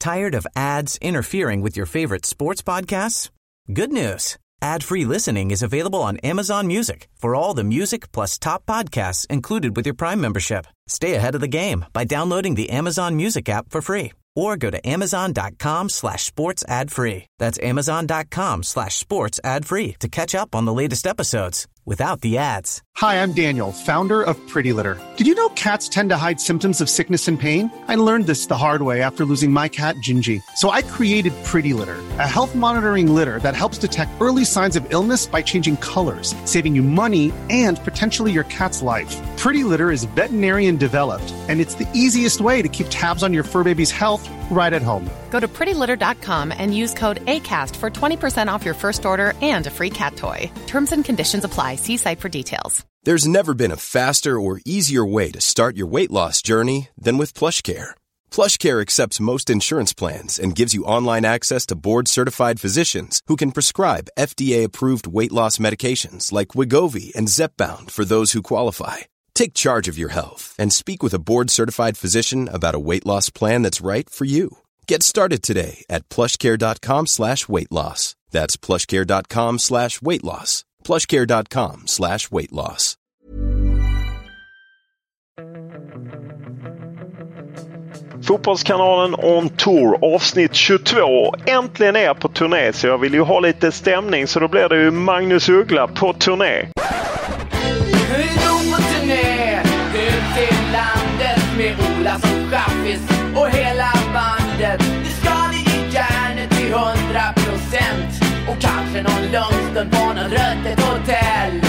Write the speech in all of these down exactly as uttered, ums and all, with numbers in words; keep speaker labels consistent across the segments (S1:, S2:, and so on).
S1: Tired of ads interfering with your favorite sports podcasts? Good news. Ad-free listening is available on Amazon Music for all the music plus top podcasts included with your Prime membership. Stay ahead of the game by downloading the Amazon Music app for free or go to amazon.com slash sports ad free. That's amazon.com slash sports ad free to catch up on the latest episodes without the ads.
S2: Hi, I'm Daniel, founder of Pretty Litter. Did you know cats tend to hide symptoms of sickness and pain? I learned this the hard way after losing my cat, Gingy. So I created Pretty Litter, a health monitoring litter that helps detect early signs of illness by changing colors, saving you money and potentially your cat's life. Pretty Litter is veterinarian developed, and it's the easiest way to keep tabs on your fur baby's health right at home.
S3: Go to pretty litter dot com and use code ACAST for twenty percent off your first order and a free cat toy. Terms and conditions apply. See site for details.
S4: There's never been a faster or easier way to start your weight loss journey than with PlushCare. PlushCare accepts most insurance plans and gives you online access to board-certified physicians who can prescribe F D A-approved weight loss medications like Wegovy and Zepbound for those who qualify. Take charge of your health and speak with a board-certified physician about a weight loss plan that's right for you. Get started today at plushcare.com slash weight loss. That's plushcare.com slash weight loss. plushcare.com slash weight loss.
S5: Fotbollskanalen On Tour avsnitt tjugotvå. Äntligen är jag på turné, så jag vill ju ha lite stämning, så då blir det ju Magnus Uggla på turné.
S6: Med Ola som chaffis och hela bandet. Det ska det i järnet till hundra procent. Och kanske någon lugn på någon rötet hotell.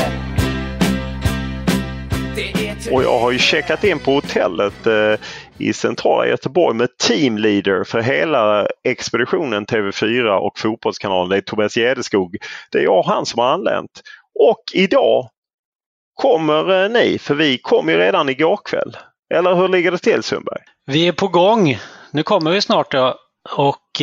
S5: Och jag har ju checkat in på hotellet eh, i centrala Göteborg med teamleader för hela expeditionen T V fyra och Fotbollskanalen. Det är Tobias Gärdeskog. Det är jag och han som har anlänt. Och idag kommer eh, ni, för vi kom ju redan igår kväll. Eller hur ligger det till, Sundberg?
S7: Vi är på gång. Nu kommer vi snart. Ja. Och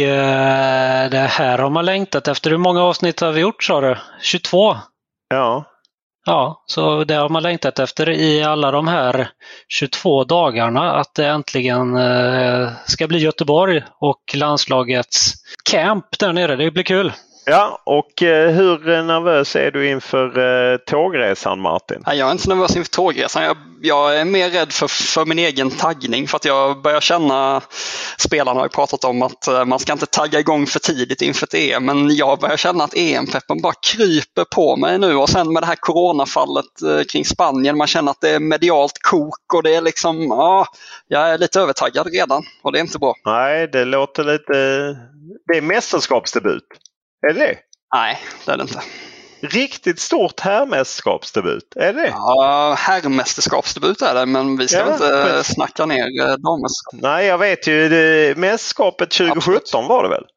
S7: eh, det här har man längtat efter. Hur många avsnitt har vi gjort, sa du? tjugotvå?
S5: Ja.
S7: Ja, så det har man längtat efter i alla de här tjugotvå dagarna. Att det äntligen eh, ska bli Göteborg och landslagets camp där nere. Det blir kul.
S5: Ja, och eh, hur nervös är du inför eh, tågresan, Martin?
S8: Nej, jag är inte så nervös inför tågresan. Jag, jag är mer rädd för, för min egen taggning, för att jag börjar känna, spelarna har ju pratat om att eh, man ska inte tagga igång för tidigt inför ett E M, men jag börjar känna att E M-peppen bara kryper på mig nu, och sen med det här coronafallet eh, kring Spanien, man känner att det är medialt kok och det är liksom, ja, jag är lite övertaggad redan och det är inte bra.
S5: Nej, det låter lite, det är mästerskapsdebut. Är det?
S8: Nej, det är det inte.
S5: Riktigt stort herrmästerskapsdebut, är det?
S8: Ja, herrmästerskapsdebut är det, men vi ska ja, inte men... snacka ner dammästerskapet.
S5: Nej, jag vet ju, det, mästerskapet tjugosjutton Absolut. Var det väl?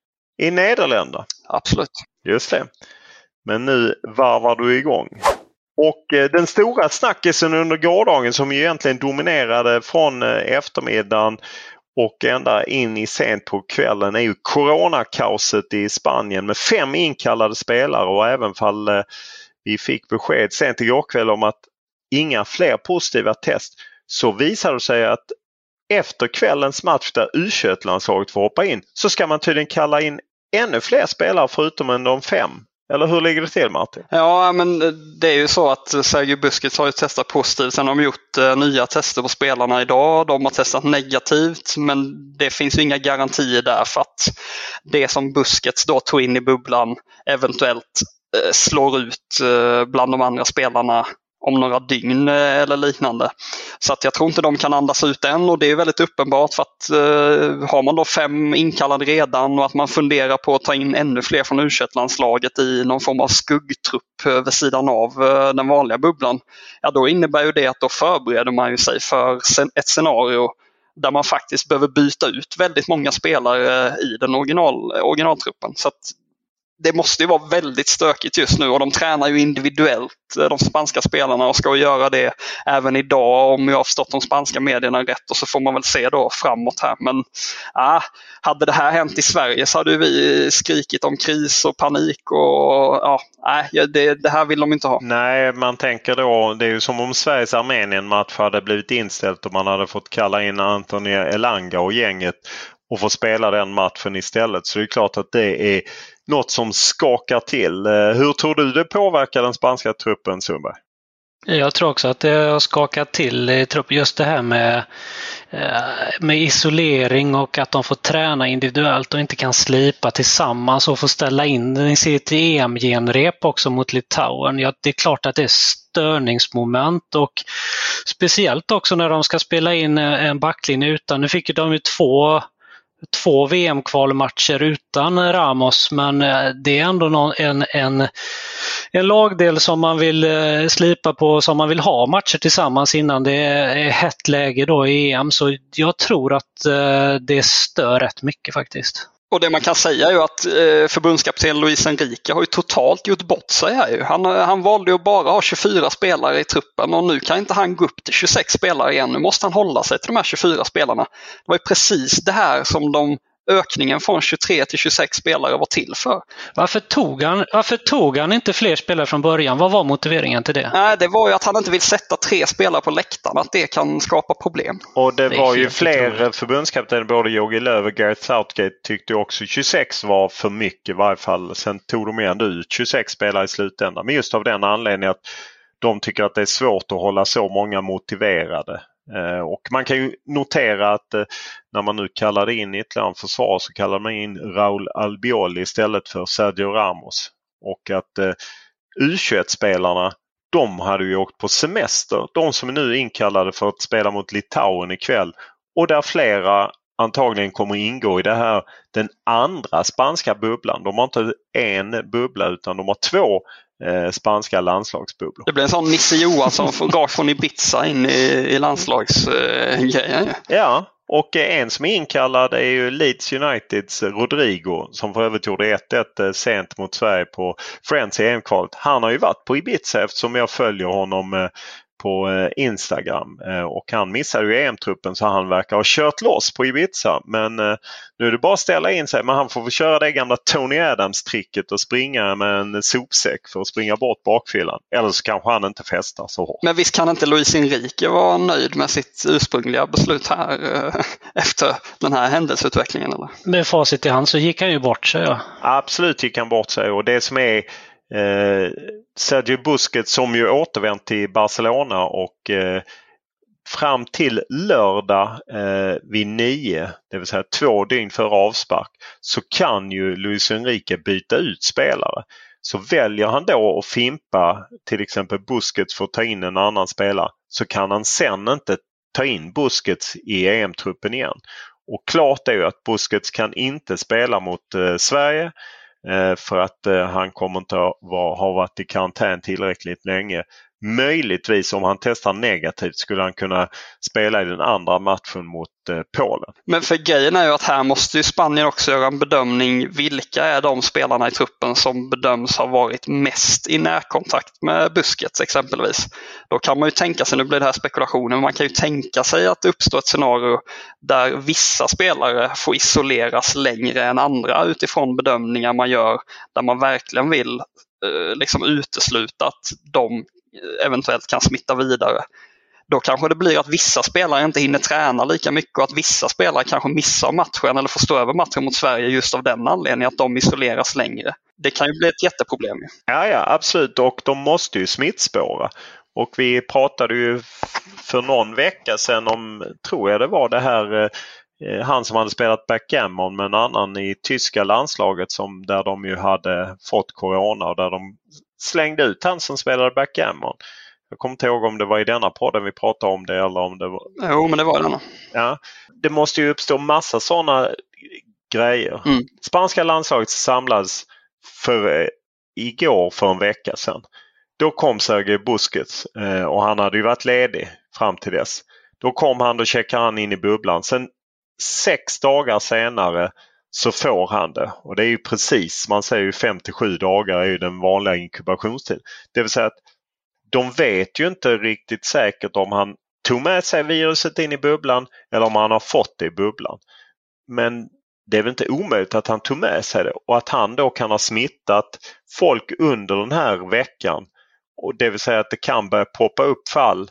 S5: I Nederländerna.
S8: Absolut.
S5: Just det. Men nu varvar du igång. Och eh, den stora snackisen under gårdagen, som ju egentligen dominerade från eh, eftermiddagen och ända in i sent på kvällen, är ju coronakaoset i Spanien med fem inkallade spelare, och även fall eh, vi fick besked sent igår kväll om att inga fler positiva test, så visade det sig att efter kvällens match där U tjugoett-landslaget får hoppa in, så ska man tydligen kalla in ännu fler spelare förutom än de fem. Eller hur ligger det till, Martin?
S8: Ja, men det är ju så att Sergio Busquets har ju testat positivt. Sen har de gjort eh, nya tester på spelarna idag. De har testat negativt, men det finns ju inga garantier där för att det som Busquets då tog in i bubblan eventuellt eh, slår ut eh, bland de andra spelarna om några dygn eller liknande. Så att jag tror inte de kan andas ut än, och det är väldigt uppenbart, för att eh, har man då fem inkallade redan och att man funderar på att ta in ännu fler från U tjugoett-landslaget i någon form av skuggtrupp eh, vid sidan av eh, den vanliga bubblan, ja, då innebär ju det att då förbereder man ju sig för ett scenario där man faktiskt behöver byta ut väldigt många spelare eh, i den original, originaltruppen. Så att det måste ju vara väldigt stökigt just nu, och de tränar ju individuellt, de spanska spelarna, och ska göra det även idag om jag har förstått de spanska medierna rätt, och så får man väl se då framåt här. Men äh, hade det här hänt i Sverige så hade vi skrikit om kris och panik, och ja, äh, det, det här vill de inte ha.
S5: Nej, man tänker då, det är ju som om Sveriges Armenien-match hade blivit inställt och man hade fått kalla in Anthony Elanga och gänget. och få spela den matchen istället. Så det är klart att det är något som skakar till. Hur tror du det påverkar den spanska truppen, Sundberg?
S7: Jag tror också att det har skakat till i truppen, just det här med, med isolering och att de får träna individuellt och inte kan slipa tillsammans och få ställa in i sitt E M-genrep också mot Litauen. Ja, det är klart att det är störningsmoment och speciellt också när de ska spela in en backlinje utan. Nu fick de ju två två V M-kvalmatcher utan Ramos, men det är ändå någon, en, en, en lagdel som man vill slipa på, som man vill ha matcher tillsammans innan det är hett läge då i E M, så jag tror att det stör rätt mycket faktiskt.
S8: Och det man kan säga är ju att förbundskapten Luis Enrique har ju totalt gjort bort sig här. Han, han valde ju bara ha tjugofyra spelare i truppen och nu kan inte han gå upp till tjugosex spelare igen. Nu måste han hålla sig till de här tjugofyra spelarna. Det var ju precis det här som de ökningen från tjugotre till tjugosex spelare var till för.
S7: Varför tog han, varför tog han inte fler spelare från början? Vad var motiveringen till det?
S8: Nej, det var ju att han inte vill sätta tre spelare på läktaren, att det kan skapa problem.
S5: Och det, det var ju fler förbundskaptener, både Jogi Löw och Gareth Southgate tyckte också tjugosex var för mycket i varje fall. Sen tog de ändå ut tjugosex spelare i slutändan. Men just av den anledningen att de tycker att det är svårt att hålla så många motiverade. Och man kan ju notera att när man nu kallade in ytterligare en försvar så kallade man in Raúl Albiol istället för Sergio Ramos. Och att U tjugoett-spelarna, de hade ju åkt på semester. De som är nu inkallade för att spela mot Litauen ikväll. Och där flera antagligen kommer ingå i det här, den andra spanska bubblan. De har inte en bubbla utan de har två eh, spanska landslagsbubblor.
S8: Det blir en sån Nisse Johansson från rakt från Ibiza in i, i landslagsgrejen. Eh,
S5: ja, och en som är inkallad är ju Leeds Uniteds Rodrigo som för övrigt gjorde ett ett sent mot Sverige på Friends i E M-kvalet. Han har ju varit på Ibiza eftersom jag följer honom eh, på Instagram och han missade ju E M-truppen så han verkar ha kört loss på Ibiza, men nu är det bara att ställa in sig, men han får väl köra det gamla Tony Adams-tricket och springa med en sopsäck för att springa bort bakfyllan, eller så kanske han inte festar så hårt.
S8: Men visst kan inte Luis Enrique vara nöjd med sitt ursprungliga beslut här efter den här händelseutvecklingen, eller?
S7: Med facit i hand så gick han ju bort sig, ja.
S5: Absolut gick han bort sig, och det som är Eh, Sergio Busquets som ju återvänt till Barcelona och eh, fram till lördag eh, vid nio, det vill säga två dygn före avspark, så kan ju Luis Enrique byta ut spelare. Så väljer han då att fimpa till exempel Busquets för att ta in en annan spelare, så kan han sen inte ta in Busquets i E M-truppen igen. Och klart är ju att Busquets kan inte spela mot eh, Sverige för att eh, han kommer inte att va, ha varit i karantän tillräckligt länge. Möjligtvis om han testar negativt skulle han kunna spela i den andra matchen mot eh, Polen.
S8: Men för grejen är ju att här måste ju Spanien också göra en bedömning. Vilka är de spelarna i truppen som bedöms ha varit mest i närkontakt med Busquets exempelvis? Då kan man ju tänka sig, nu blir det här spekulationer, men man kan ju tänka sig att det uppstår ett scenario där vissa spelare får isoleras längre än andra utifrån bedömningar man gör, där man verkligen vill eh, liksom utesluta att de eventuellt kan smitta vidare. Då kanske det blir att vissa spelare inte hinner träna lika mycket och att vissa spelare kanske missar matchen eller får stå över matchen mot Sverige just av den anledningen att de isoleras längre. Det kan ju bli ett jätteproblem.
S5: Ja, ja, absolut. Och de måste ju smittspåra. Och vi pratade ju för någon vecka sedan om, tror jag det var det här, eh, han som hade spelat backgammon med en annan i tyska landslaget som där de ju hade fått corona och där de slängde ut han som spelade backgammon. Jag kommer inte ihåg om det var i denna podden vi pratade om det eller om det var...
S8: Jo, men det var det.
S5: Ja, det måste ju uppstå massa sådana grejer. Mm. Spanska landslaget samlades för, eh, igår för en vecka sedan. Då kom Sergio Busquets eh, och han hade ju varit ledig fram till dess. Då kom han och checkade han in i bubblan. Sen sex dagar senare så får han det. Och det är ju precis, man säger ju fem till sju dagar är ju den vanliga inkubationstiden. Det vill säga att de vet ju inte riktigt säkert om han tog med sig viruset in i bubblan eller om han har fått det i bubblan. Men det är väl inte omöjligt att han tog med sig det och att han då kan ha smittat folk under den här veckan. Och det vill säga att det kan börja poppa upp fall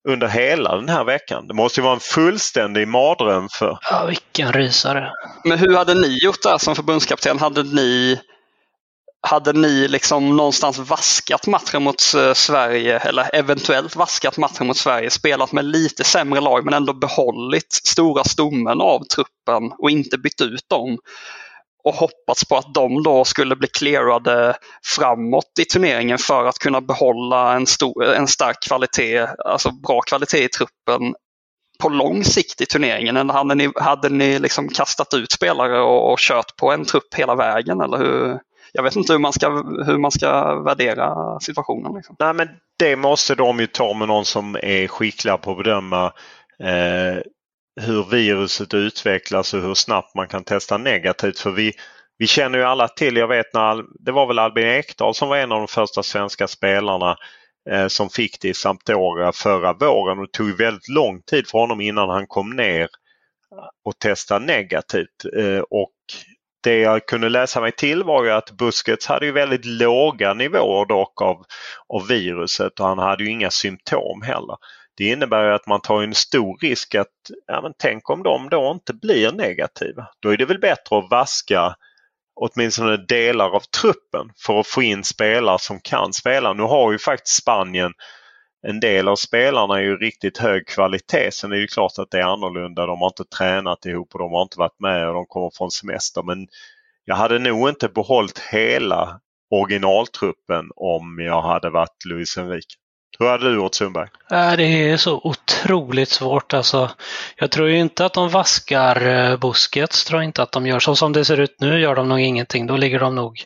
S5: under hela den här veckan. Det måste ju vara en fullständig mardröm för...
S7: Ja, vilken rysare.
S8: Men hur hade ni gjort där som förbundskapten? Hade ni, hade ni liksom någonstans vaskat matchen mot Sverige, eller eventuellt vaskat matchen mot Sverige, spelat med lite sämre lag men ändå behållit stora stommen av truppen och inte bytt ut dem? Och hoppats på att de då skulle bli clearade framåt i turneringen för att kunna behålla en, stor, en stark kvalitet, alltså bra kvalitet i truppen på lång sikt i turneringen. Eller hade ni, hade ni liksom kastat ut spelare och, och kört på en trupp hela vägen? Eller hur? Jag vet inte hur man ska, hur man ska värdera situationen. Liksom.
S5: Nej, men det måste de ju ta med någon som är skicklig på att bedöma eh, hur viruset utvecklas och hur snabbt man kan testa negativt. För vi, vi känner ju alla till, jag vet när det var väl Albin Ekdal som var en av de första svenska spelarna eh, som fick det i Sampdoria förra våren, och det tog väldigt lång tid för honom innan han kom ner och testade negativt. Eh, och det jag kunde läsa mig till var ju att Busquets hade ju väldigt låga nivåer dock av, av viruset, och han hade ju inga symptom heller. Det innebär ju att man tar en stor risk att, ja, men tänk om de då inte blir negativa. Då är det väl bättre att vaska åtminstone delar av truppen för att få in spelare som kan spela. Nu har ju faktiskt Spanien, en del av spelarna är ju riktigt hög kvalitet. Sen är det ju klart att det är annorlunda. De har inte tränat ihop och de har inte varit med och de kommer från semester. Men jag hade nog inte behållit hela originaltruppen om jag hade varit Luis Enrique. Hur hade du gjort, Sundberg?
S7: Det är så otroligt svårt. Alltså, jag tror ju inte att de vaskar Busquets. Tror inte att de gör så. Som det ser ut nu gör de nog ingenting. Då ligger de nog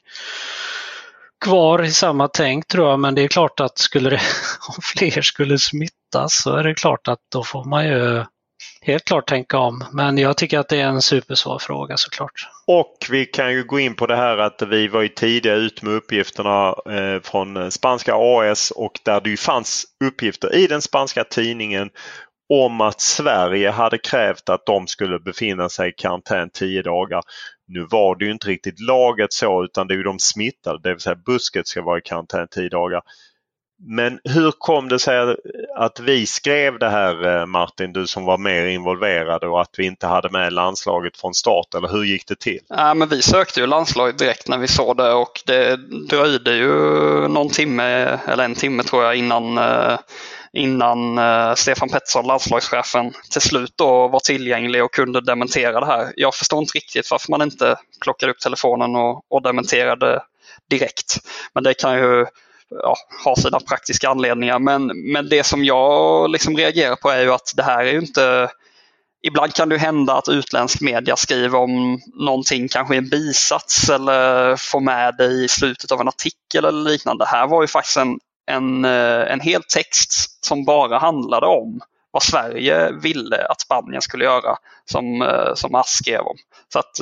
S7: kvar i samma tänk, tror jag. Men det är klart att skulle det, om fler skulle smittas, så är det klart att då får man ju helt klart tänka om. Men jag tycker att det är en supersvår fråga, såklart.
S5: Och vi kan ju gå in på det här att vi var ju tidiga ut med uppgifterna eh, från spanska A S, och där det ju fanns uppgifter i den spanska tidningen om att Sverige hade krävt att de skulle befinna sig i karantän tio dagar. Nu var det ju inte riktigt laget så, utan det är ju de smittade, det vill säga Busquets ska vara i karantän tio dagar. Men hur kom det sig att vi skrev det här, Martin, du som var mer involverad, och att vi inte hade med landslaget från start, eller hur gick det till?
S8: Ja, men vi sökte ju landslaget direkt när vi såg det, och det dröjde ju någon timme, eller en timme tror jag, innan, innan Stefan Pettersson, landslagschefen, till slut då var tillgänglig och kunde dementera det här. Jag förstår inte riktigt varför man inte plockade upp telefonen och, och dementerade direkt. Men det kan ju Ja, har sina praktiska anledningar, men, men det som jag liksom reagerar på är ju att det här är ju inte, ibland kan det hända att utländsk media skriver om någonting, kanske en bisats eller får med det i slutet av en artikel eller liknande. Det här var ju faktiskt en, en, en hel text som bara handlade om vad Sverige ville att Spanien skulle göra, som, som Ask skrev om. Så att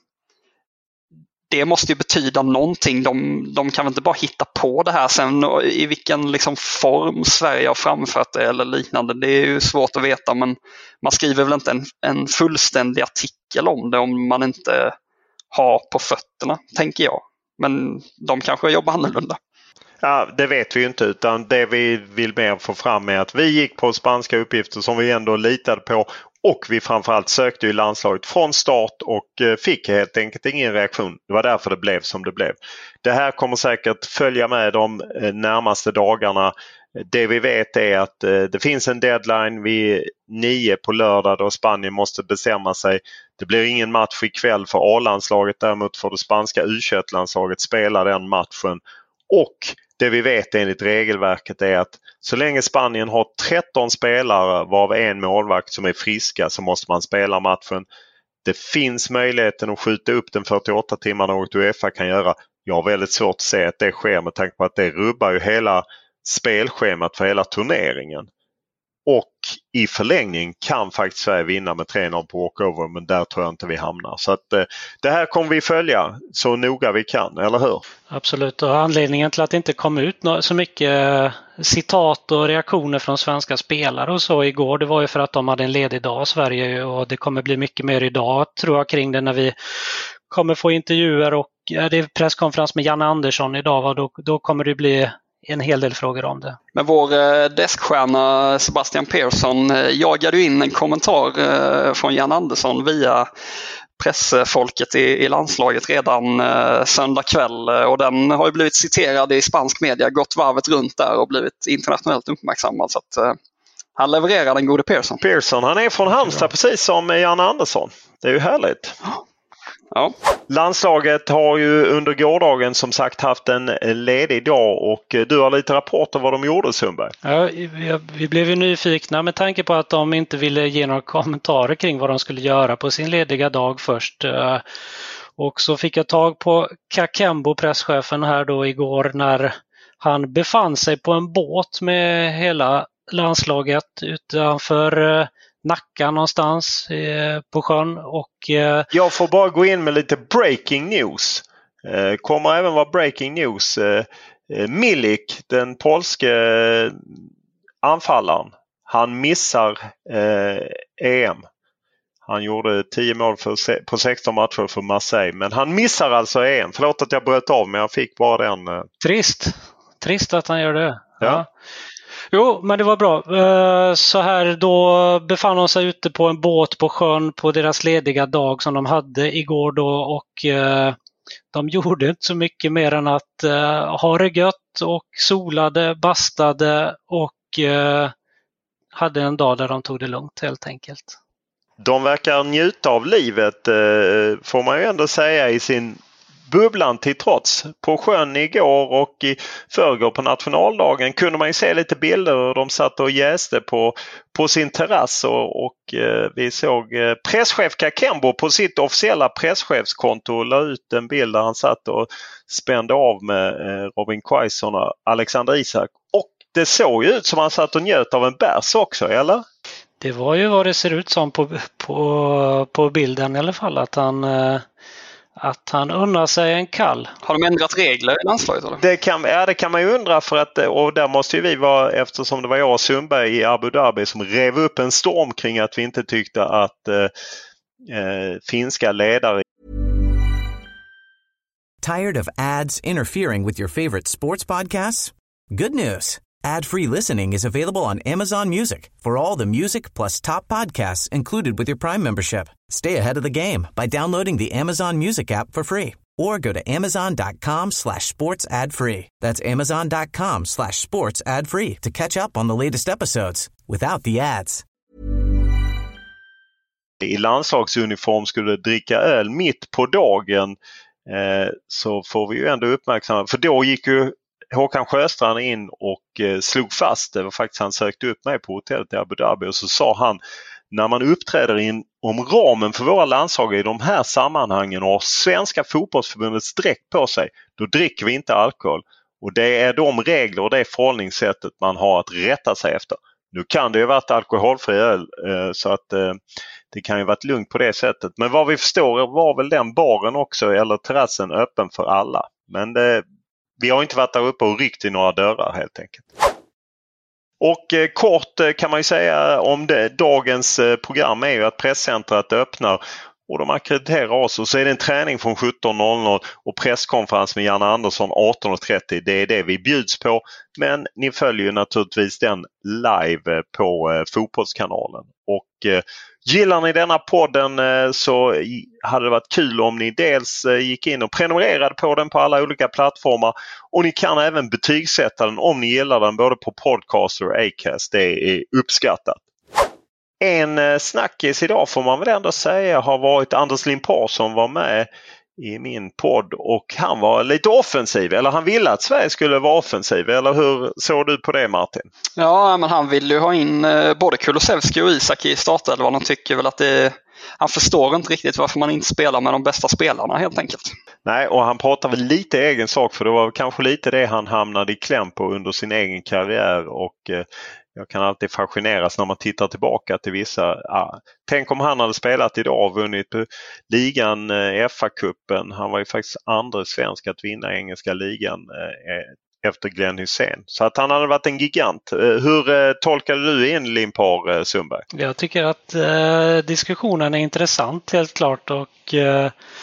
S8: det måste ju betyda någonting. De, de kan väl inte bara hitta på det här sen, i vilken liksom form Sverige har framfört det eller liknande. Det är ju svårt att veta, men man skriver väl inte en, en fullständig artikel om det om man inte har på fötterna, tänker jag. Men de kanske jobbar annorlunda.
S5: Ja, det vet vi ju inte, utan det vi vill mer få fram är att vi gick på spanska uppgifter som vi ändå litade på. Och vi framförallt sökte i landslaget från start och fick helt enkelt ingen reaktion. Det var därför det blev som det blev. Det här kommer säkert följa med de närmaste dagarna. Det vi vet är att det finns en deadline vid nio på lördag då Spanien måste bestämma sig. Det blir ingen match ikväll för A-landslaget. Däremot får det spanska U tjugoett-landslaget spela den matchen. Och det vi vet enligt regelverket är att så länge Spanien har tretton spelare varav en målvakt som är friska, så måste man spela matchen. Det finns möjligheten att skjuta upp den fyrtioåtta timmar, något UEFA kan göra. Jag har väldigt svårt att se att det sker med tanke på att det rubbar ju hela spelschemat för hela turneringen. Och i förlängning kan faktiskt Sverige vinna med tre noll på walkover, men där tror jag inte vi hamnar. Så att eh, det här kommer vi följa så noga vi kan, eller hur?
S7: Absolut, och anledningen till att det inte kom ut så mycket citat och reaktioner från svenska spelare och så igår, det var ju för att de hade en ledig dag i Sverige, och det kommer bli mycket mer idag tror jag kring det när vi kommer få intervjuer, och ja, det är presskonferens med Janne Andersson idag, och då, då kommer det bli en hel del frågor om det.
S8: Men vår eh, deskstjärna Sebastian Persson eh, jagade in en kommentar eh, från Jan Andersson via pressfolket i, i landslaget redan eh, söndag kväll, och den har ju blivit citerad i spansk media, gått varvet runt där och blivit internationellt uppmärksammad, så att eh, han levererar den gode Persson.
S5: Persson, han är från Halmstad precis som Jan Andersson. Det är ju härligt.
S8: Ja.
S5: Landslaget har ju under gårdagen som sagt haft en ledig dag, och du har lite rapporter vad de gjorde, Sundberg.
S7: Ja, vi, vi blev ju nyfikna med tanke på att de inte ville ge några kommentarer kring vad de skulle göra på sin lediga dag först. Och så fick jag tag på Kakembo, presschefen här då igår, när han befann sig på en båt med hela landslaget utanför Nacka någonstans eh, på sjön. Och, eh,
S5: jag får bara gå in med lite breaking news. Eh, kommer även vara breaking news. Eh, Milik, den polske eh, anfallaren, han missar eh, E M. Han gjorde tio mål för, på sexton matcher för Marseille, men han missar alltså E M. Förlåt att jag bröt av, men jag fick bara den. Eh.
S7: Trist. Trist att han gör det.
S5: Ja.
S7: Ja. Jo, men det var bra. Så här, då befann de sig ute på en båt på sjön på deras lediga dag som de hade igår då, och de gjorde inte så mycket mer än att ha det gött och solade, bastade och hade en dag där de tog det lugnt helt enkelt.
S5: De verkar njuta av livet, får man ju ändå säga, i sin bubblan till trots. På sjön igår och i förrgår på nationaldagen kunde man ju se lite bilder, och de satt och jäste på, på sin terrass, och, och eh, vi såg eh, presschef Kakembo på sitt officiella presschefskonto la ut en bild där han satt och spände av med eh, Robin Quaison och Alexander Isak, och det såg ju ut som han satt och njöt av en bärs också, eller?
S7: Det var ju vad det ser ut som på, på, på bilden i alla fall, att han eh... att han unnar sig en kall.
S8: Har de ändrat regler i landslaget? Eller?
S5: Det kan, ja, det kan man ju undra, för att, och där måste ju vi vara, eftersom det var jag och Sundberg i Abu Dhabi som rev upp en storm kring att vi inte tyckte att eh, eh, finska ledare.
S1: Tired of ads interfering with your favorite sports podcasts? Good news. Ad-free listening is available on Amazon Music for all the music plus top podcasts included with your Prime membership. Stay ahead of the game by downloading the Amazon Music app for free, or go to amazon.com slash sports ad free. That's amazon.com slash sports ad free to catch up on the latest episodes without the ads.
S5: I landslagsuniform skulle dricka öl mitt på dagen, eh, så får vi ju ändå uppmärksamma, för då gick ju Håkan Sjöstrand in och eh, slog fast, det var faktiskt han sökte upp mig på hotellet i Abu Dhabi, och så sa han, när man uppträder in om ramen för våra landslag i de här sammanhangen och har Svenska fotbollsförbundets dräkt på sig, då dricker vi inte alkohol. Och det är de regler och det förhållningssättet man har att rätta sig efter. Nu kan det ju varit alkoholfri öl, eh, så att eh, det kan ju varit lugnt på det sättet. Men vad vi förstår var väl den baren också, eller terrassen, öppen för alla. Men det, vi har inte varit där uppe och ryckt i några dörrar helt enkelt. Och eh, kort eh, kan man ju säga om det, dagens eh, program är ju att presscentret öppnar och de akkrediterar oss, och så är det en träning från sjutton noll noll och presskonferens med Janne Andersson arton trettio. Det är det vi bjuds på, men ni följer ju naturligtvis den live på eh, Fotbollskanalen. Och eh, gillar ni denna podden eh, så hade det varit kul om ni dels eh, gick in och prenumererade på den på alla olika plattformar, och ni kan även betygsätta den om ni gillar den både på Podcaster och Acast. Det är uppskattat. En eh, snackis idag får man väl ändå säga har varit Anders Limpar, som var med i min podd, och han var lite offensiv, eller han ville att Sverige skulle vara offensiv, eller hur såg du på det, Martin?
S8: Ja, men han ville ju ha in eh, både Kulusevski och Isak i startelvan. Han tycker väl att det, han förstår inte riktigt varför man inte spelar med de bästa spelarna helt enkelt.
S5: Nej, och han pratar väl lite egen sak, för det var kanske lite det han hamnade i kläm på under sin egen karriär, och eh, jag kan alltid fascineras när man tittar tillbaka till vissa. Ah, tänk om han hade spelat idag och vunnit ligan, eh, F A-cupen. Han var ju faktiskt andra svensk att vinna engelska ligan eh, efter Glenn Hussein. Så att han hade varit en gigant. Eh, hur eh, tolkade du in Limpar, eh, Sundberg?
S7: Jag tycker att eh, diskussionen är intressant helt klart, och eh,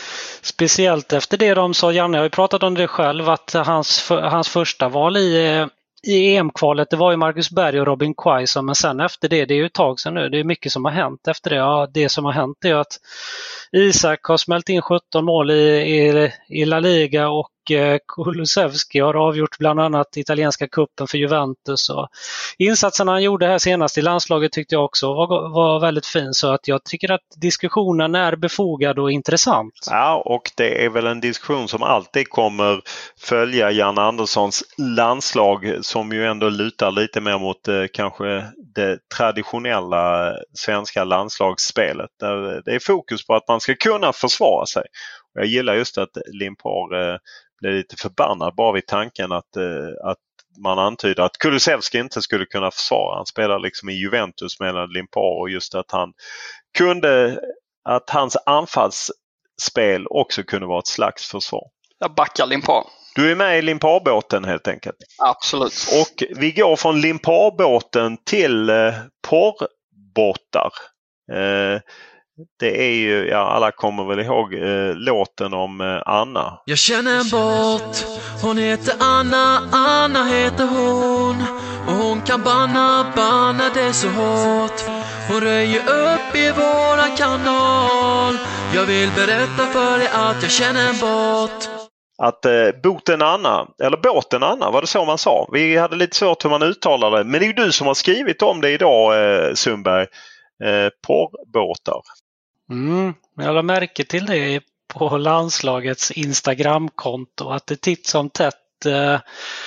S7: speciellt efter det de sa, Janne har ju pratat om det själv, att hans, hans första val i, i E M-kvalet, det var ju Marcus Berg och Robin Quaison, men sen efter det, det är ju ett tag sedan nu, det är mycket som har hänt efter det. Ja, det som har hänt är att Isak har smält in sjutton mål i, i, i La Liga och Kulusevski har avgjort bland annat italienska kuppen för Juventus, och insatsen han gjorde här senast i landslaget tyckte jag också var, var väldigt fin, så att jag tycker att diskussionen är befogad och intressant.
S5: Ja, och det är väl en diskussion som alltid kommer följa Jan Anderssons landslag, som ju ändå lutar lite mer mot eh, kanske det traditionella svenska landslagsspelet, där det är fokus på att man ska kunna försvara sig. Jag gillar just att Limpar eh, blev lite förbannad bara vid tanken att, eh, att man antyder att Kulusevski inte skulle kunna försvara. Han spelar liksom i Juventus med Limpar, och just att han kunde, att hans anfallsspel också kunde vara ett slags försvar.
S8: Jag backar Limpar.
S5: Du är med i Limpar-båten helt enkelt.
S8: Absolut.
S5: Och vi går från Limpar-båten till eh, porrbåtar. Eh, Det är ju, ja, alla kommer väl ihåg eh, låten om eh, Anna.
S9: Jag känner en båt, hon heter Anna, Anna heter hon. Och hon kan banna, banna det så hårt. Hon röjer upp i våran kanal. Jag vill berätta för dig att jag känner en båt.
S5: Att eh, boten Anna, eller båten Anna, var det så man sa? Vi hade lite svårt hur man uttalade det. Men det är ju du som har skrivit om det idag, eh, Sundberg. Eh, porrbåtar.
S7: Mm, jag lade märke till det på landslagets Instagramkonto, att det titt som tätt eh,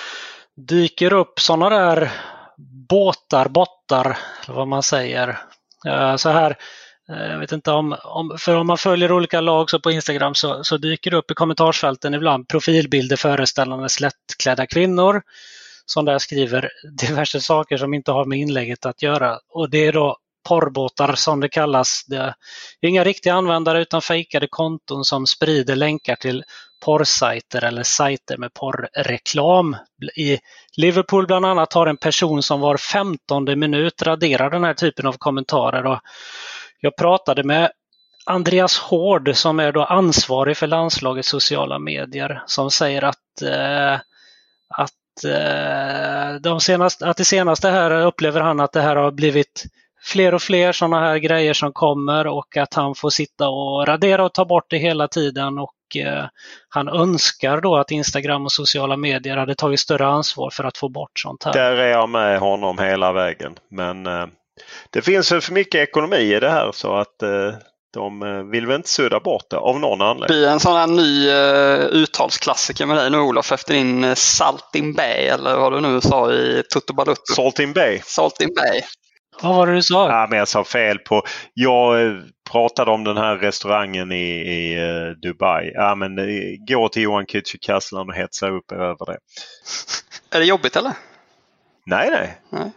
S7: dyker upp sådana där båtar, bottar, eller vad man säger. Eh, så här, eh, jag vet inte om, om, för om man följer olika lag så på Instagram så, så dyker det upp i kommentarsfälten ibland profilbilder föreställande slättklädda kvinnor som där skriver diverse saker som inte har med inlägget att göra, och det är då porrbåtar som det kallas. Det är inga riktiga användare utan fejkade konton som sprider länkar till porrsajter eller sajter med porrreklam. I Liverpool bland annat har en person som var femtonde minut raderar den här typen av kommentarer, och jag pratade med Andreas Hård som är då ansvarig för landslagets sociala medier, som säger att eh, att, eh, de senaste, att det senaste här upplever han att det här har blivit fler och fler sådana här grejer som kommer, och att han får sitta och radera och ta bort det hela tiden, och eh, han önskar då att Instagram och sociala medier hade tagit större ansvar för att få bort sånt här.
S5: Där är jag med honom hela vägen, men eh, det finns för mycket ekonomi i det här, så att eh, de vill väl inte sudda bort det av någon anledning.
S8: Det blir en sån här ny uh, uttalsklassiker med dig nu, Olof, efter din uh, Saltin Bay, eller vad du nu sa i Toto Balutto.
S5: Saltin Bay.
S8: Saltin Bay.
S7: Vad var det du sa?
S5: Ja, men jag sa fel på. Jag eh, pratade om den här restaurangen i, i eh, Dubai. Ja, men eh, gå till Johan Kücükaslan och hetsa upp över det.
S8: Är det jobbigt eller?
S5: Nej, nej.
S8: Nej.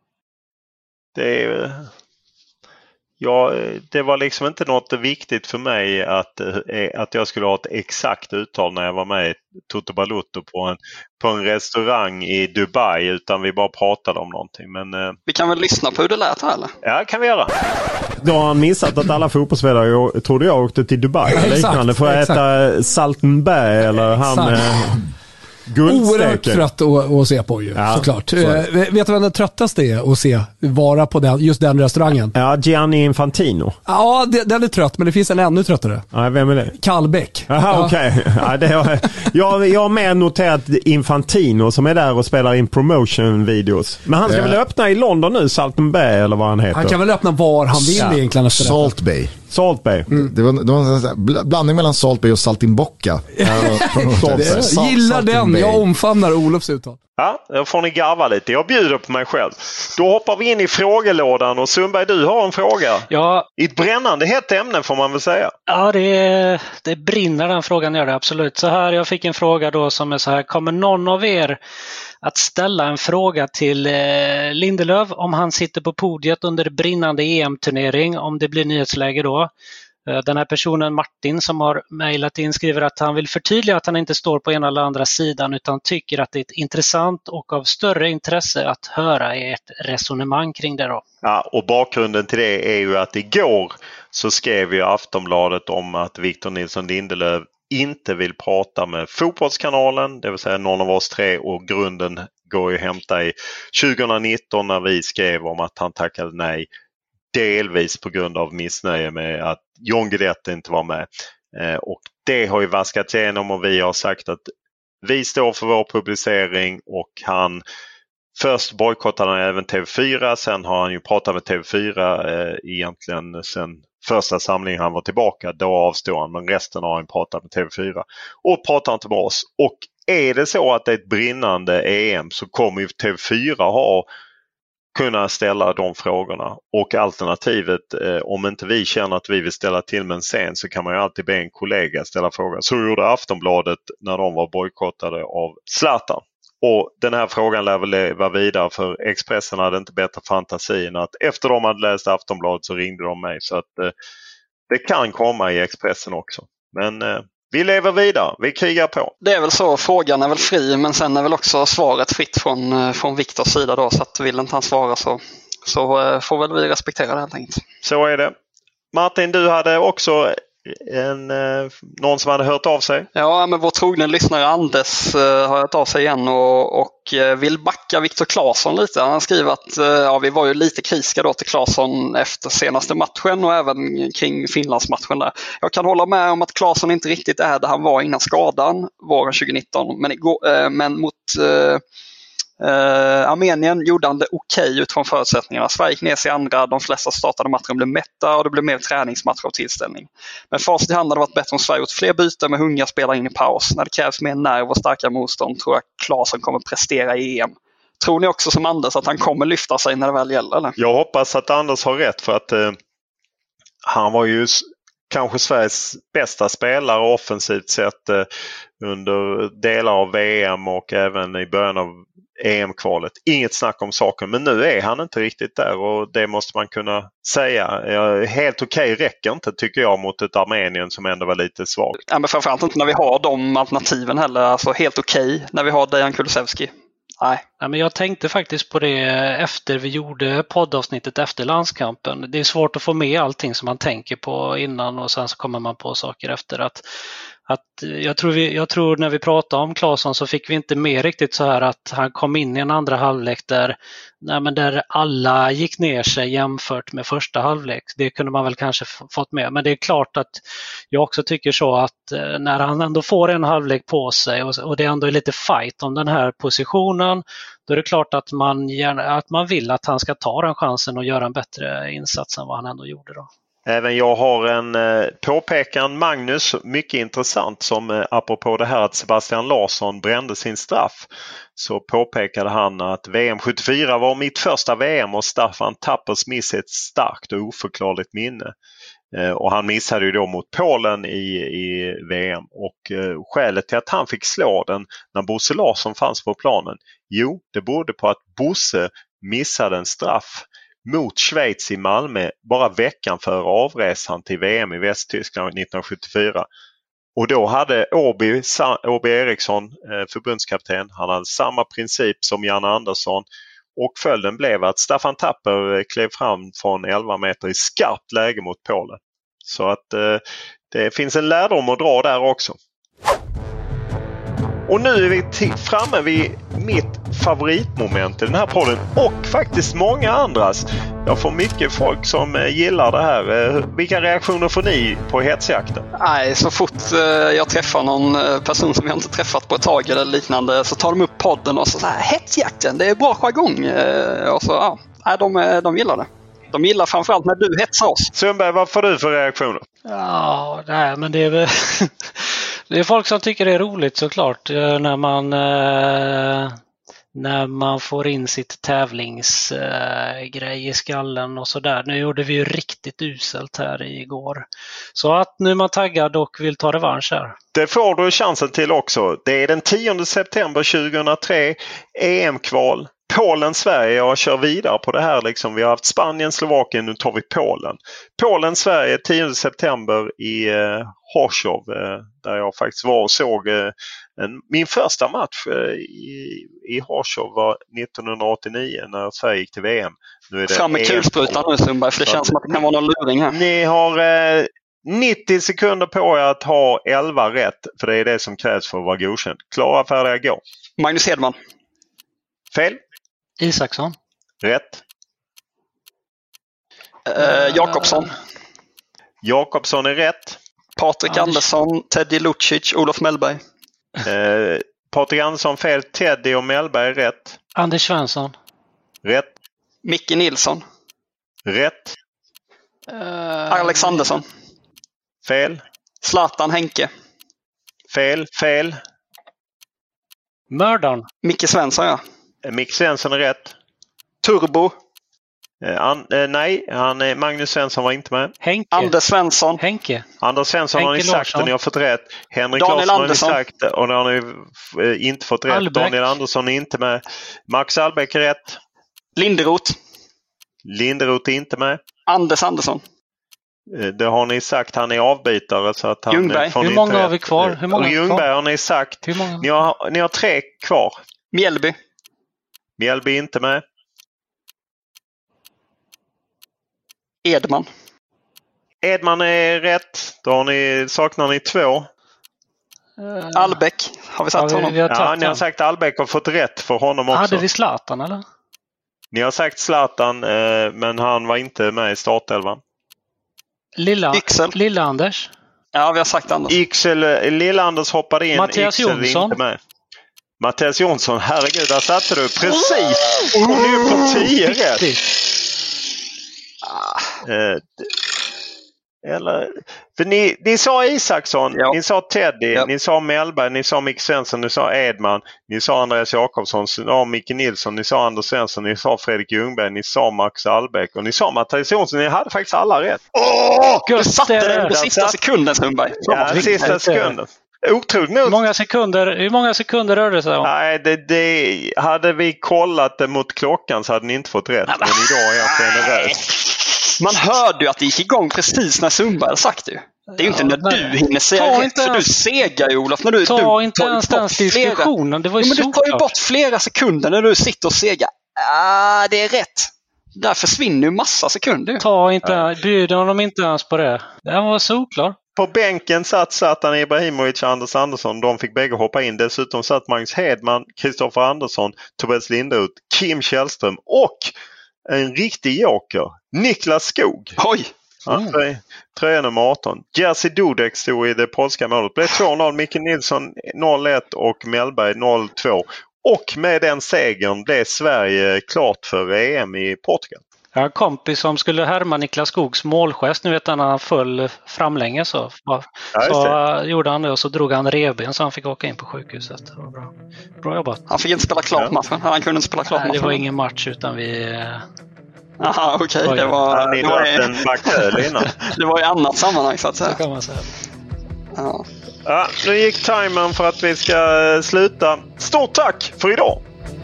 S5: Det är... Eh, ja, det var liksom inte något viktigt för mig att, eh, att jag skulle ha ett exakt uttal när jag var med i Toto Balutto på en, på en restaurang i Dubai, utan vi bara pratade om någonting. Men, eh,
S8: vi kan väl lyssna på hur det lät här eller?
S5: Ja, kan vi göra.
S10: Då har han missat att alla fotbollsspelare, trodde jag, åkte till Dubai eller liknande för att äta Salten Bay eller han... Eh,
S11: oerhört trött att, att se på ju, ja, såklart. Så. Eh, vet du vem den tröttaste är att se vara på den, just den restaurangen?
S10: Ja, Gianni Infantino.
S11: Ja, det, den är trött, men det finns en ännu tröttare.
S10: Ja, vem är det?
S11: Kallbäck.
S10: Jaha, ja. Okej. Okay. Ja, det har, jag, jag har med noterat Infantino som är där och spelar in promotion-videos. Men han ska ja. väl öppna i London nu, Salten Bay eller vad han heter.
S11: Han kan väl öppna var han vill ja. egentligen.
S12: Salt Bay.
S10: Salt Bay.
S12: Mm. Det var, det var en blandning mellan Salt Bay och Saltimbocca.
S11: Jag gillar den. Jag omfamnar Olofs uttal.
S5: Ja, då får ni garva lite. Jag bjuder på mig själv. Då hoppar vi in i frågelådan, och Sundberg, du har en fråga.
S7: Ja.
S5: I ett brännande hett ämne får man väl säga.
S7: Ja, det, det brinner den frågan, gör det absolut. Så här, jag fick en fråga då som är så här: kommer någon av er att ställa en fråga till eh, Lindelöf om han sitter på podiet under brinnande E M-turnering, om det blir nyhetsläge då? Den här personen Martin som har mejlat in skriver att han vill förtydliga att han inte står på ena eller andra sidan, utan tycker att det är ett intressant och av större intresse att höra ert resonemang kring det då.
S5: Ja, och bakgrunden till det är ju att igår så skrev ju Aftonbladet om att Victor Nilsson Lindelöf inte vill prata med Fotbollskanalen, det vill säga någon av oss tre, och grunden går ju att hämta i tjugonitton när vi skrev om att han tackade nej. Delvis på grund av missnöje med att John Guidetti inte var med. Eh, och det har ju vaskats igenom och vi har sagt att vi står för vår publicering och han först bojkottade han även T V fyra, sen har han ju pratat med T V fyra eh, egentligen sen första samlingen han var tillbaka, då avstod han, men resten har han pratat med T V fyra och pratar inte med oss. Och är det så att det är ett brinnande E M så kommer ju T V fyra ha kunna ställa de frågorna. Och alternativet, eh, om inte vi känner att vi vill ställa till med en scen så kan man ju alltid be en kollega ställa frågan. Så gjorde Aftonbladet när de var bojkottade av Zlatan. Och den här frågan lär väl leva vidare, för Expressen hade inte bättre fantasin att efter de hade läst Aftonbladet så ringde de mig. Så att eh, det kan komma i Expressen också. Men eh, vi lever vidare, vi krigar på.
S8: Det är väl så, frågan är väl fri, men sen är väl också svaret fritt från, från Viktors sida då, så att vill inte han svara så, så eh, får väl vi respektera det helt enkelt.
S5: Så är det. Martin, du hade också en, eh, någon som hade hört av sig.
S8: Ja, men vår trogna lyssnare Anders eh, har hört av sig igen och, och eh, vill backa Viktor Claesson lite. Han har skrivit att eh, ja, vi var ju lite kritiska då till Claesson efter senaste matchen och även kring Finlandsmatchen där. Jag kan hålla med om att Claesson inte riktigt är där han var innan skadan våren tjugonitton, men, igår, eh, men mot eh, Uh, Armenien gjorde han det okej okay utifrån förutsättningarna. Sverige gick ner sig i andra, de flesta startade matchen blev mätta och det blev mer träningsmatch av tillställning. Men facit i hand hade varit bättre om Sverige gjort fler byten med hungriga spelare in i paus. När det krävs mer nerv och starka motstånd tror jag Claesson kommer prestera i E M. Tror ni också som Anders att han kommer lyfta sig när det väl gäller? Eller?
S5: Jag hoppas att Anders har rätt, för att uh, han var ju kanske Sveriges bästa spelare offensivt sett uh, under delar av V M och även i början av E M-kvalet. Inget snack om saken, men nu är han inte riktigt där och det måste man kunna säga. Helt okej okay räcker inte, tycker jag, mot ett Armenien som ändå var lite svagt.
S8: Ja, men framförallt inte när vi har de alternativen heller. Alltså helt okej okay när vi har Dejan Kulusevski. Nej.
S7: Ja, men jag tänkte faktiskt på det efter vi gjorde poddavsnittet efter landskampen. Det är svårt att få med allting som man tänker på innan och sen så kommer man på saker efter. Att, att jag, tror vi, jag tror när vi pratade om Claesson så fick vi inte med riktigt så här att han kom in i en andra halvlek där, nej, men där alla gick ner sig jämfört med första halvlek. Det kunde man väl kanske fått med. Men det är klart att jag också tycker så att när han ändå får en halvlek på sig och, och det ändå är lite fight om den här positionen, då är det klart att man, gärna, att man vill att han ska ta den chansen och göra en bättre insats än vad han ändå gjorde då.
S5: Även jag har en eh, påpekan, Magnus, mycket intressant, som eh, apropå det här att Sebastian Larsson brände sin straff, så påpekade han att V M sjuttiofyra var mitt första V M och Staffan Tappers miss ett starkt och oförklarligt minne. Eh, och han missade ju då mot Polen i, i V M och eh, skälet till att han fick slå den när Bosse Larsson fanns på planen, jo, det berodde på att Bosse missade en straff mot Schweiz i Malmö bara veckan före avresan till V M i Västtyskland nittonhundrasjuttiofyra. Och då hade Åby, Åby Eriksson, förbundskapten, han hade samma princip som Jan Andersson och följden blev att Staffan Tapper klev fram från elva meter i skarpt läge mot Polen. Så att eh, det finns en lärdom att dra där också. Och nu är vi t- framme vid mitt favoritmoment i den här podden och faktiskt många andras. Jag får mycket folk som gillar det här. Vilka reaktioner får ni på hetsjakten?
S8: Nej, så fort jag träffar någon person som jag inte träffat på ett tag eller liknande så tar de upp podden och så säger hetsjakten, det är bra jargong. Och så, ja, de, de gillar det. De gillar framförallt när du hetsar oss.
S5: Sundberg, vad får du för reaktioner?
S7: Ja, nej, men det är väl... Det är folk som tycker det är roligt såklart när man, eh, när man får in sitt tävlingsgrej eh, i skallen och sådär. Nu gjorde vi ju riktigt uselt här igår. Så att nu är man taggad och vill ta revansch här.
S5: Det får du chansen till också. Det är den tionde september tjugohundratre, E M-kval. Polen-Sverige, jag kör vidare på det här liksom. Vi har haft Spanien, Slovakien, nu tar vi Polen. Polen-Sverige tionde september i eh, Horshov, eh, där jag faktiskt var och såg eh, en, min första match eh, i, i Horshov var nittonhundraåttionio när Sverige gick till V M. Nu är det
S8: fram med kulsprutan nu Sundberg, för det känns som att det kan vara någon luring här.
S5: Ni har, eh, nittio sekunder på er att ha elva rätt. För det är det som krävs för att vara godkänd. Klara, färdiga, gå.
S8: Magnus Hedman.
S5: Fel.
S7: Isaksson.
S5: Rätt.
S8: Uh, Jakobsson.
S5: Jakobsson är rätt.
S8: Patrik
S7: Anders.
S8: Andersson, Teddy Lucic, Olof Mellberg.
S5: Eh, Patrik Andersson fel. Teddy och Mellberg rätt.
S7: Anders Svensson.
S5: Rätt.
S8: Micke Nilsson.
S5: Rätt.
S7: Uh,
S8: Alexandersson.
S5: Fel.
S8: Zlatan Henke.
S5: Fel. Fel.
S7: Mördaren.
S8: Micke Svensson, ja.
S5: Micke Svensson är rätt.
S8: Turbo.
S5: Eh, an, eh, nej, han, eh, Magnus Svensson var inte med.
S7: Henke.
S8: Anders Svensson.
S7: Henke.
S5: Anders Svensson
S7: Henke
S5: har ni sagt
S7: Larsson.
S5: och ni har fått rätt. Henrik
S8: Daniel
S5: Larsson
S8: Andersson.
S5: har ni sagt och det har ni eh, inte fått rätt.
S7: Albeck.
S5: Daniel Andersson är inte med. Max Albeck är rätt.
S8: Linderoth.
S5: Linderoth är inte med.
S8: Anders Andersson.
S5: Eh, det har ni sagt. Han är avbytare. Så att han,
S8: Ljungberg.
S5: får ni
S7: Hur
S5: inte
S7: många
S5: rätt.
S7: har vi kvar? Hur många
S5: och
S7: har vi
S5: Ljungberg
S7: kvar?
S5: har ni sagt.
S7: Hur många?
S5: Ni har, ni har tre kvar.
S8: Mjällby.
S5: Mjällby är inte med.
S8: Edman.
S5: Edman är rätt. Då har ni, saknar ni två.
S7: Uh,
S8: Albeck. Har vi sagt
S7: ja,
S8: honom?
S7: vi har
S5: Ja, ni har sagt Albeck och fått rätt för honom också.
S7: Hade vi Zlatan eller?
S5: Ni har sagt Zlatan, eh, men han var inte med i startelvan.
S7: Lilla,
S8: Yxel.
S7: Lilla Anders.
S8: Ja, vi har sagt Anders.
S5: Yxel, Lilla-Anders hoppade in.
S7: Mattias
S5: Yxel är
S7: Jonsson.
S5: inte med. Mattias Jonsson, herregud, där satte du precis. Och nu på tio rätt. Eh, eller, för ni, ni sa Isaksson,
S8: Ja.
S5: ni sa Teddy,
S8: Ja.
S5: ni sa Mellberg, ni sa Micke Svensson, ni sa Edman, ni sa Andreas Jakobsson, ni sa Micke Nilsson, ni sa Anders Svensson, ni sa Fredrik Ljungberg, ni sa Max Albeck och ni sa Mattias Jonsson. Ni hade faktiskt alla rätt.
S8: Åh! Du
S7: Gött,
S8: satte
S7: det
S8: den
S7: är
S8: på
S7: det.
S8: sista sekunden, Sundberg.
S5: Ja, sista sekunden. Otroligt
S7: Hur
S5: nog.
S7: många sekunder, hur många sekunder rörde det sig om?
S5: Nej, det, det, hade vi kollat det mot klockan så hade ni inte fått rätt. Men idag är jag generös.
S8: Man hörde ju att det gick igång precis när Sundberg hade sagt det. Det är ju inte
S7: Ja,
S8: när
S7: nej.
S8: du hinner säga
S7: Ta
S8: rätt,
S7: inte
S8: för
S7: ens-
S8: du segar ju, Olof. När du,
S7: Ta
S8: du
S7: inte
S8: tar ju
S7: ens
S8: bort
S7: den
S8: flera-
S7: diskussionen, det var ju
S8: Jo, men du tar ju
S7: såklart.
S8: bort flera sekunder när du sitter och segar. Ah, det är rätt. Där försvinner ju massa sekunder.
S7: Ta inte, bjud honom inte ens på det. Den var solklar.
S5: På bänken satt Zlatan Ibrahimovic och Anders Andersson. De fick bägge hoppa in. Dessutom satt Magnus Hedman, Kristoffer Andersson, Tobias Linderoth, Kim Källström och en riktig joker, Niklas Skog.
S8: Oj!
S5: Mm. Trö, tröja nummer arton. Jerzy Dudek stod i det polska målet. Det blev två noll. Micke Nilsson noll ett och Mellberg noll två. Och med den segern blev Sverige klart för E M i Portugal.
S7: Jag har en kompis som skulle härma Niklas Skogs målgest. Nu vet han när han föll framlänge så,
S5: Ja,
S7: så
S5: just
S7: gjorde han det och så drog han revben så han fick åka in på sjukhuset. Det var bra. Bra jobbat.
S8: Han fick inte spela klart
S5: Ja.
S8: matchen. Han kunde inte spela klart
S7: Nej, det
S8: matchen.
S7: var ingen match utan vi...
S8: Aha, okej. Okay.
S7: Oj.
S8: Det var,
S5: Han
S8: det,
S5: hade
S8: var,
S5: haft en backtöl innan.
S8: det var i annat sammanhang så att
S7: Så
S8: säga.
S7: kan man säga.
S8: Ja.
S5: Ja, nu gick timern för att vi ska eh, sluta. Stort tack för idag!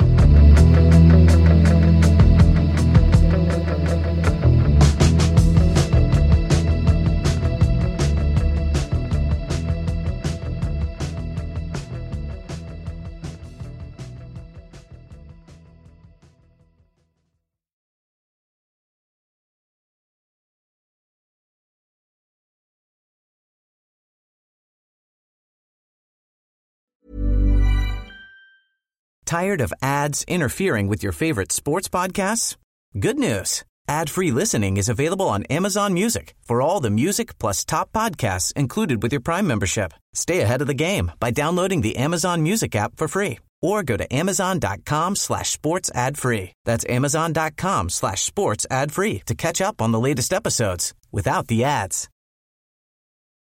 S1: Tired of ads interfering with your favorite sports podcasts? Good news. Ad-free listening is available on Amazon Music for all the music plus top podcasts included with your Prime membership. Stay ahead of the game by downloading the Amazon Music app for free or go to amazon.com slash sports ad free. That's amazon.com slash sports ad free to catch up on the latest episodes without the ads.